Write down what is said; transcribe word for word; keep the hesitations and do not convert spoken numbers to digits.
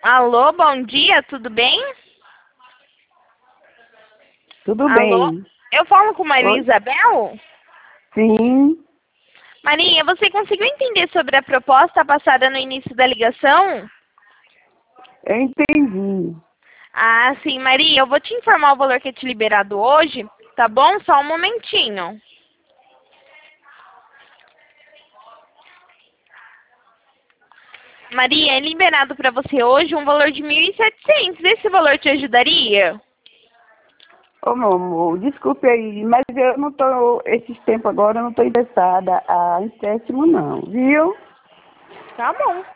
Alô, bom dia, tudo bem? Tudo Alô? bem. Eu falo com Maria Oi? Isabel? Sim, Maria, você conseguiu entender sobre a proposta passada no início da ligação? eu entendi. Ah, sim, Maria, eu vou te informar o valor que é te liberado hoje, tá bom? Só um momentinho. Maria, é liberado para você hoje um valor de mil e setecentos. Esse valor te ajudaria? Ô, meu amor, desculpe aí, mas eu não tô, esses tempos agora, eu não tô interessada a empréstimo não, viu? Tá bom.